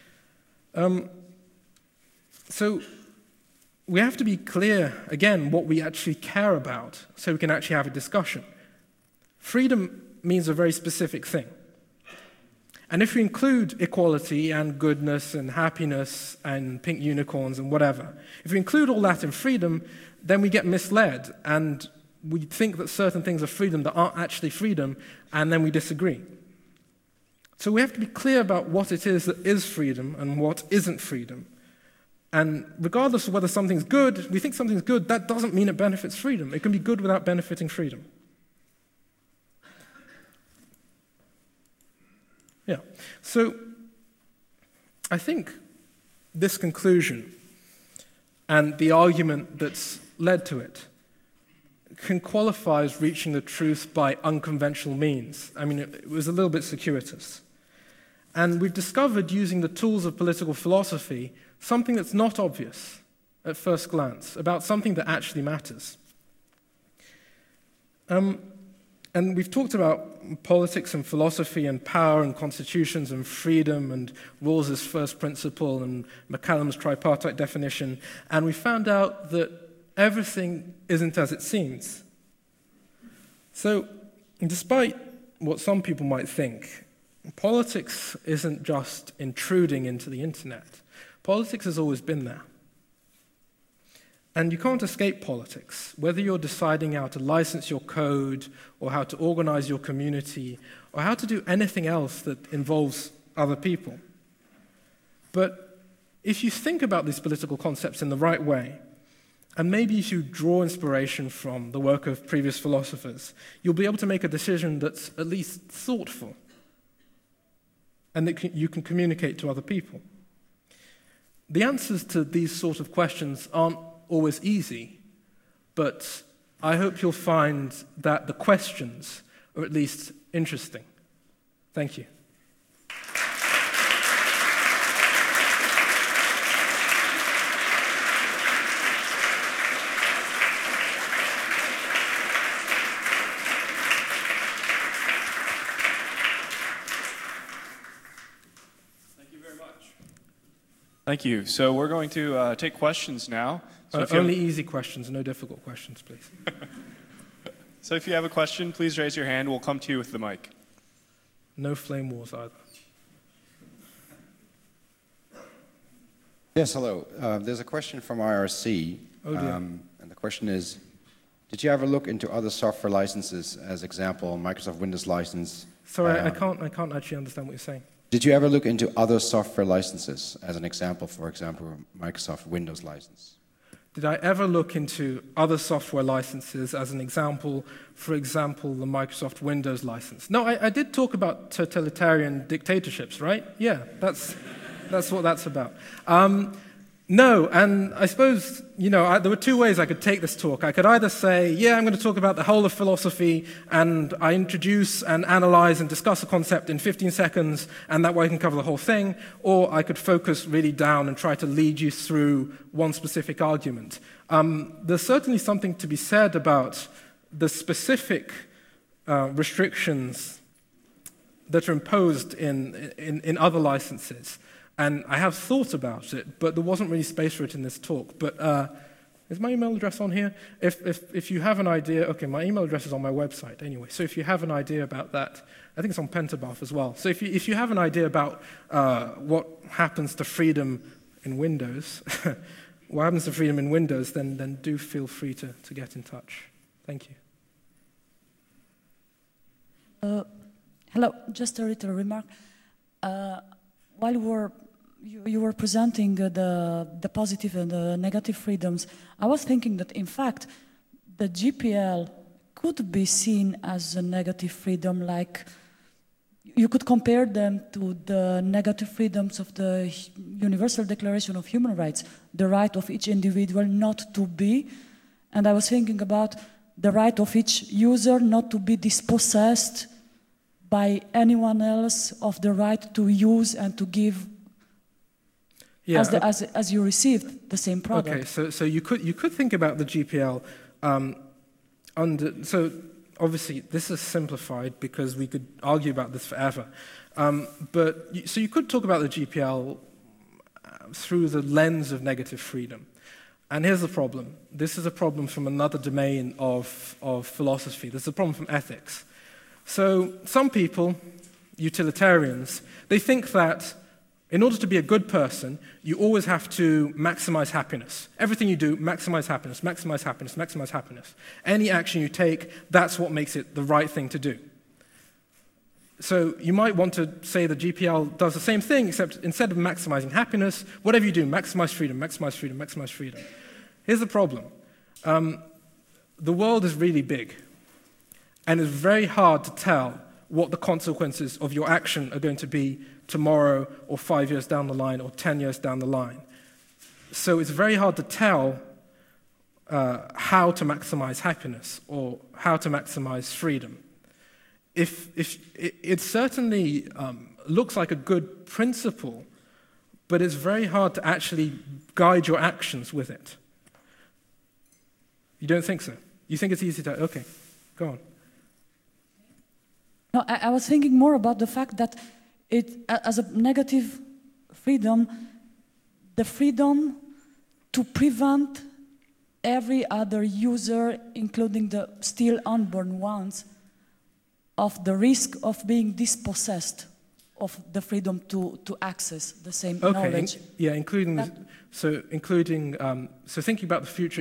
So we have to be clear, again, what we actually care about so we can actually have a discussion. Freedom means a very specific thing. And if we include equality and goodness and happiness and pink unicorns and whatever, if we include all that in freedom, then we get misled and we think that certain things are freedom that aren't actually freedom, and then we disagree. So we have to be clear about what it is that is freedom and what isn't freedom. And regardless of whether something's good, we think something's good, that doesn't mean it benefits freedom. It can be good without benefiting freedom. Yeah. So I think this conclusion and the argument that's led to it can qualify as reaching the truth by unconventional means. I mean, it was a little bit circuitous. And we've discovered, using the tools of political philosophy, something that's not obvious at first glance, about something that actually matters. And we've talked about politics and philosophy and power and constitutions and freedom and Rawls's first principle and McCallum's tripartite definition, and we found out that everything isn't as it seems. So, despite what some people might think, politics isn't just intruding into the internet. Politics has always been there. And you can't escape politics, whether you're deciding how to license your code or how to organize your community or how to do anything else that involves other people. But if you think about these political concepts in the right way, and maybe if you draw inspiration from the work of previous philosophers, you'll be able to make a decision that's at least thoughtful and that you can communicate to other people. The answers to these sort of questions aren't always easy, but I hope you'll find that the questions are at least interesting. Thank you. Thank you. So we're going to take questions now. So if you Only easy questions, no difficult questions, please. So if you have a question, please raise your hand. We'll come to you with the mic. No flame wars either. Yes, hello. There's a question from IRC. Oh, dear. And the question is, did you ever look into other software licenses, as example, Microsoft Windows license? Sorry, I can't actually understand what you're saying. Did you ever look into other software licenses, as an example, for example, Microsoft Windows license? Did I ever look into other software licenses as an example, for example, the Microsoft Windows license? No, I did talk about totalitarian dictatorships, right? Yeah, that's what that's about. No, and I suppose, there were two ways I could take this talk. I could either say, yeah, I'm going to talk about the whole of philosophy, and I introduce and analyze and discuss a concept in 15 seconds, and that way I can cover the whole thing, or I could focus really down and try to lead you through one specific argument. There's certainly something to be said about the specific restrictions that are imposed in other licenses. And I have thought about it, but there wasn't really space for it in this talk. But is my email address on here? If you have an idea, okay, my email address is on my website anyway. So if you have an idea about that, I think it's on Pentabuff as well. So if you have an idea about what happens to freedom in Windows, then do feel free to get in touch. Thank you. Hello, just a little remark. While you were presenting the positive and the negative freedoms, I was thinking that, in fact, the GPL could be seen as a negative freedom, like you could compare them to the negative freedoms of the Universal Declaration of Human Rights, the right of each individual not to be, and I was thinking about the right of each user not to be dispossessed by anyone else of the right to use and to give as you received the same product. Okay, so you could think about the GPL so obviously this is simplified because we could argue about this forever. So you could talk about the GPL through the lens of negative freedom. And here's the problem. This is a problem from another domain of philosophy. This is a problem from ethics. So some people, utilitarians, they think that in order to be a good person, you always have to maximize happiness. Everything you do, maximize happiness, maximize happiness, maximize happiness. Any action you take, that's what makes it the right thing to do. So you might want to say the GPL does the same thing, except instead of maximizing happiness, whatever you do, maximize freedom, maximize freedom, maximize freedom. Here's the problem. The world is really big, and it's very hard to tell what the consequences of your action are going to be tomorrow or 5 years down the line or 10 years down the line. So it's very hard to tell how to maximize happiness or how to maximize freedom. If it certainly looks like a good principle, but it's very hard to actually guide your actions with it. You don't think so? You think it's easy to... Okay, go on. No, I was thinking more about the fact that as a negative freedom, the freedom to prevent every other user, including the still unborn ones, of the risk of being dispossessed of the freedom to access the same knowledge. Including so thinking about the future,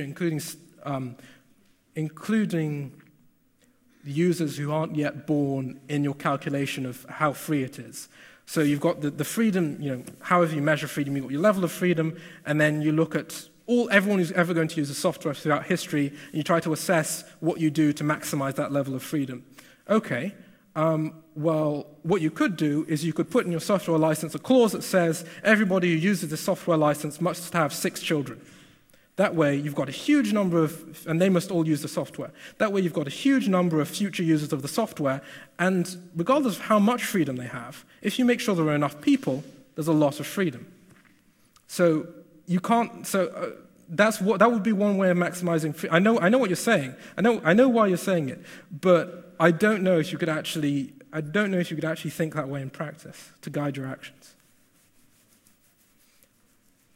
including the users who aren't yet born in your calculation of how free it is. So you've got the freedom, however you measure freedom, you've got your level of freedom, and then you look at everyone who's ever going to use the software throughout history, and you try to assess what you do to maximize that level of freedom. Okay, well, what you could do is you could put in your software license a clause that says everybody who uses the software license must have 6 children. That way, you've got a huge number of, and they must all use the software. That way, you've got a huge number of future users of the software, and regardless of how much freedom they have, if you make sure there are enough people, there's a lot of freedom. So you can't. So that would be one way of maximizing. I know what you're saying. I know why you're saying it, but I don't know if you could actually. I don't know if you could actually think that way in practice to guide your actions.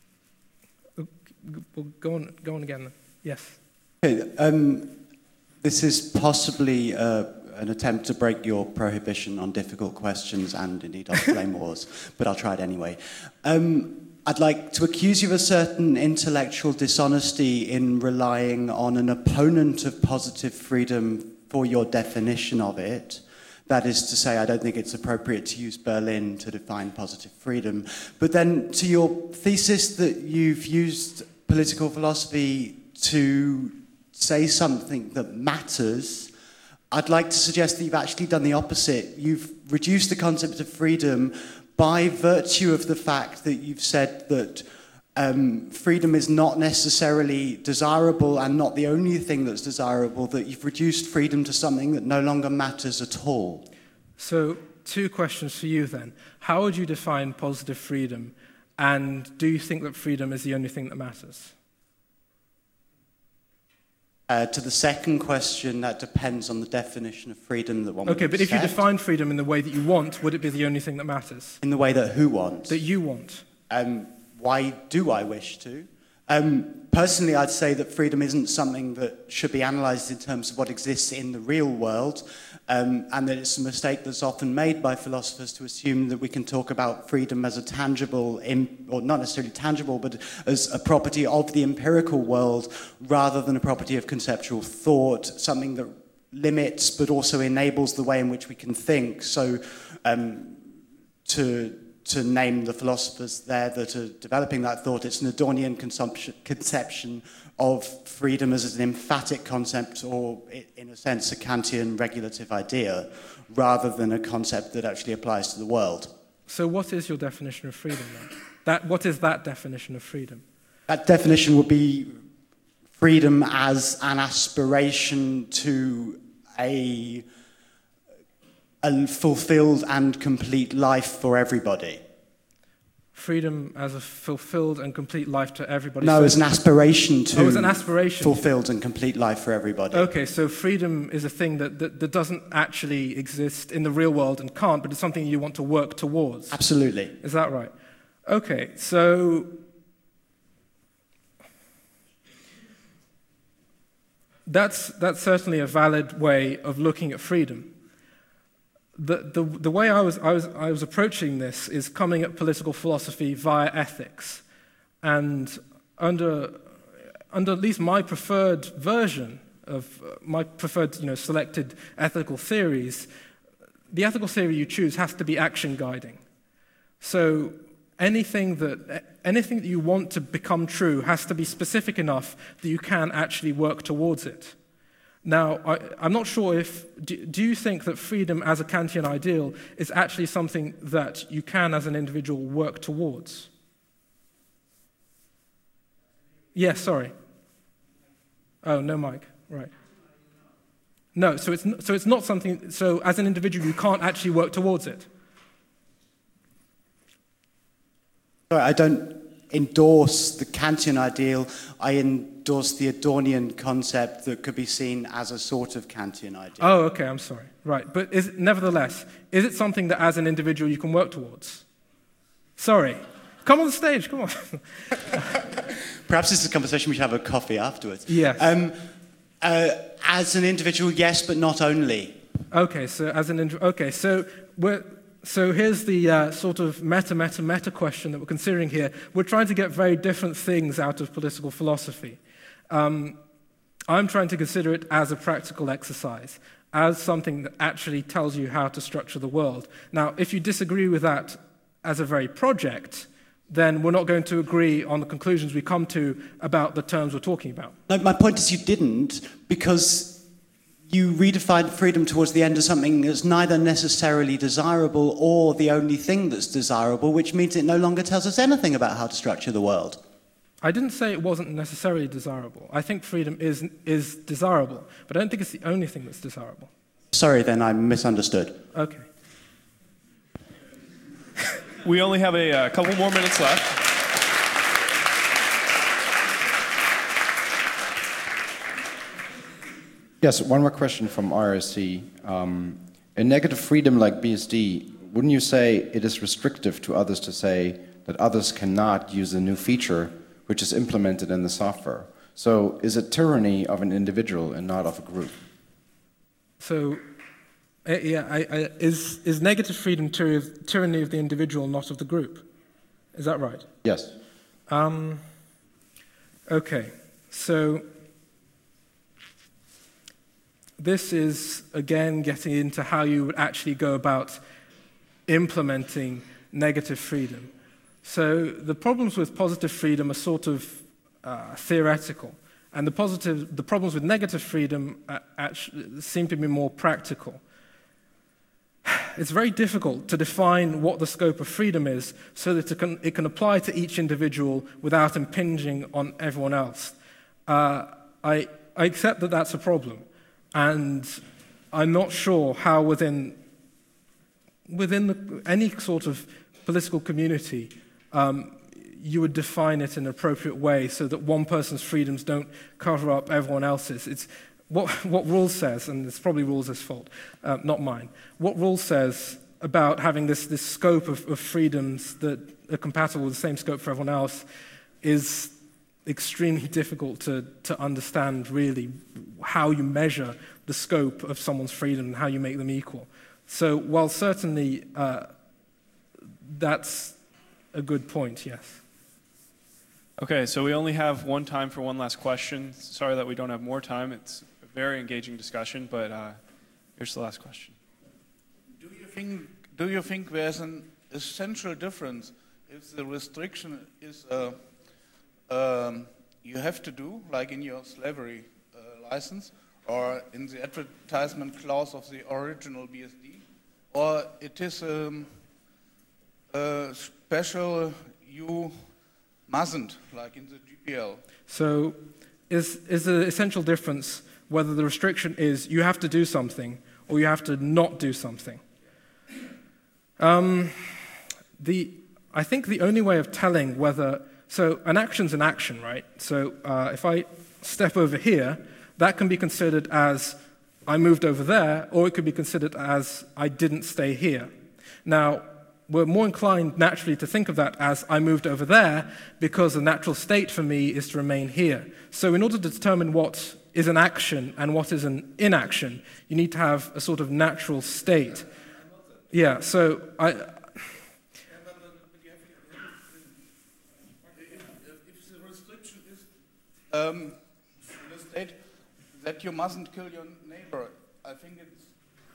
we'll go on again. Yes. Okay, this is possibly an attempt to break your prohibition on difficult questions and indeed on flame wars, but I'll try it anyway. I'd like to accuse you of a certain intellectual dishonesty in relying on an opponent of positive freedom for your definition of it. That is to say, I don't think it's appropriate to use Berlin to define positive freedom. But then to your thesis that you've used political philosophy to say something that matters, I'd like to suggest that you've actually done the opposite. You've reduced the concept of freedom by virtue of the fact that you've said that freedom is not necessarily desirable and not the only thing that's desirable, that you've reduced freedom to something that no longer matters at all. So, two questions for you then. How would you define positive freedom, and do you think that freedom is the only thing that matters? To the second question, that depends on the definition of freedom that one would Okay, but if you accept. define freedom in the way that you want, would it be the only thing that matters? In the way that who wants? That you want? Why do I wish to? Personally, I'd say that freedom isn't something that should be analysed in terms of what exists in the real world, and that it's a mistake that's often made by philosophers to assume that we can talk about freedom as a tangible, or not necessarily tangible, but as a property of the empirical world rather than a property of conceptual thought, something that limits but also enables the way in which we can think. So to name the philosophers there that are developing that thought, it's an Adornian conception of freedom as an emphatic concept, or in a sense a Kantian regulative idea, rather than a concept that actually applies to the world. So what is your definition of freedom then? What is that definition of freedom? That definition would be freedom as an aspiration to a fulfilled and complete life for everybody. Freedom as a fulfilled and complete life to everybody? No, so as an aspiration to as an aspiration. Fulfilled and complete life for everybody. Okay, so freedom is a thing that doesn't actually exist in the real world and can't, but it's something you want to work towards. Absolutely. Is that right? Okay, so that's certainly a valid way of looking at freedom. The way I was approaching this is coming at political philosophy via ethics, and under at least my preferred version of my preferred selected ethical theories, the ethical theory you choose has to be action guiding. So anything that you want to become true has to be specific enough that you can actually work towards it. Now, I'm not sure if... Do you think that freedom as a Kantian ideal is actually something that you can, as an individual, work towards? Yes, sorry. Oh, no mic. Right. No, so it's not something... So as an individual, you can't actually work towards it? I don't endorse the Kantian ideal. I endorse the Adornian concept that could be seen as a sort of Kantian ideal. Oh, okay, I'm sorry. Right, but nevertheless, is it something that as an individual you can work towards? Sorry. Come on the stage, come on. Perhaps this is a conversation we should have a coffee afterwards. Yes. As an individual, yes, but not only. Okay, so So here's the sort of meta question that we're considering here. We're trying to get very different things out of political philosophy. I'm trying to consider it as a practical exercise, as something that actually tells you how to structure the world. Now, if you disagree with that as a very project, then we're not going to agree on the conclusions we come to about the terms we're talking about. No, my point is you didn't, because you redefine freedom towards the end as something that's neither necessarily desirable or the only thing that's desirable, which means it no longer tells us anything about how to structure the world. I didn't say it wasn't necessarily desirable. I think freedom is desirable, but I don't think it's the only thing that's desirable. Sorry, then I misunderstood. Okay. We only have a couple more minutes left. Yes, one more question from RSC. A negative freedom like BSD, wouldn't you say it is restrictive to others to say that others cannot use a new feature which is implemented in the software. So is it tyranny of an individual and not of a group? So, is negative freedom tyranny of the individual, not of the group? Is that right? Yes. Okay, so this is, again, getting into how you would actually go about implementing negative freedom. So the problems with positive freedom are sort of theoretical, and the problems with negative freedom actually seem to be more practical. It's very difficult to define what the scope of freedom is so that it can apply to each individual without impinging on everyone else. I accept that that's a problem, and I'm not sure how within any sort of political community you would define it in an appropriate way so that one person's freedoms don't cover up everyone else's. It's what Rawls says, and it's probably Rawls' fault, not mine. What Rawls says about having this scope of freedoms that are compatible with the same scope for everyone else is extremely difficult to understand, really, how you measure the scope of someone's freedom and how you make them equal. So while certainly that's a good point, yes. Okay, so we only have time for one last question. Sorry that we don't have more time. It's a very engaging discussion, but here's the last question. Do you think there's an essential difference if the restriction is you have to do, like in your slavery license, or in the advertisement clause of the original BSD, or it is a special you mustn't, like in the GPL? So is the essential difference whether the restriction is you have to do something or you have to not do something? I think the only way of telling whether... So an action's an action, right? So if I step over here, that can be considered as I moved over there, or it could be considered as I didn't stay here. Now, we're more inclined naturally to think of that as I moved over there because the natural state for me is to remain here. So in order to determine what is an action and what is an inaction, you need to have a sort of natural state. Yeah, so If the restriction is in the state that you mustn't kill your neighbor, I think it's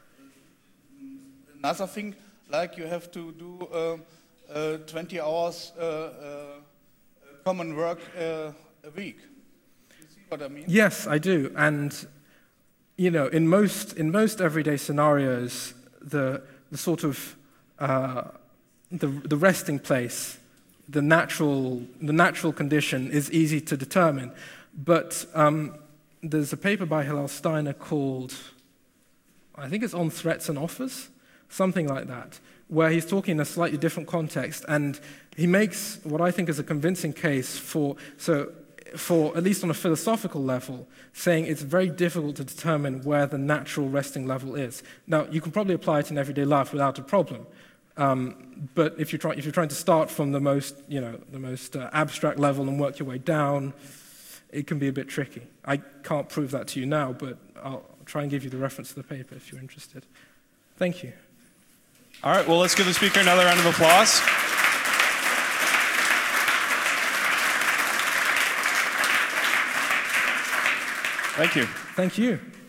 another thing. Like you have to do 20 hours common work a week. You see what I mean? Yes, I do. And in most everyday scenarios, the sort of the resting place, the natural condition is easy to determine. But there's a paper by Hillel Steiner called, I think it's On Threats and Offers, something like that, where he's talking in a slightly different context, and he makes what I think is a convincing case for, at least on a philosophical level, saying it's very difficult to determine where the natural resting level is. Now, you can probably apply it in everyday life without a problem, but if you're trying to start from the most abstract level and work your way down, it can be a bit tricky. I can't prove that to you now, but I'll try and give you the reference to the paper if you're interested. Thank you. All right, well, let's give the speaker another round of applause. Thank you. Thank you.